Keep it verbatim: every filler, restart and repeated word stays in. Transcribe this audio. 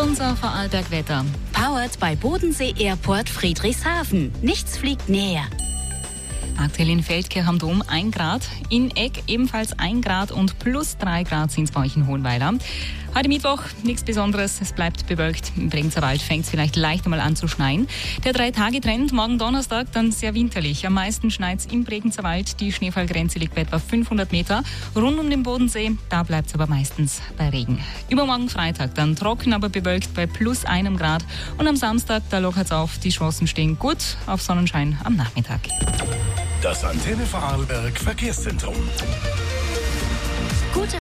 Unser Vorarlberg-Wetter. Powered bei Bodensee Airport Friedrichshafen. Nichts fliegt näher. Aktuell in Feldkirch am Dom ein Grad, in Egg ebenfalls ein Grad und plus drei Grad sind es bei euch in Hohenweiler. Heute Mittwoch nichts Besonderes, es bleibt bewölkt. Im Bregenzer Wald fängt es vielleicht leicht einmal an zu schneien. Der Drei-Tage-Trend, morgen Donnerstag dann sehr winterlich. Am meisten schneit es im Bregenzer Wald, die Schneefallgrenze liegt bei etwa fünfhundert Meter. Rund um den Bodensee, da bleibt es aber meistens bei Regen. Übermorgen Freitag dann trocken, aber bewölkt bei plus einem Grad. Und am Samstag, da lockert es auf, die Chancen stehen gut auf Sonnenschein am Nachmittag. Das Antenne Vorarlberg Verkehrszentrum. Gute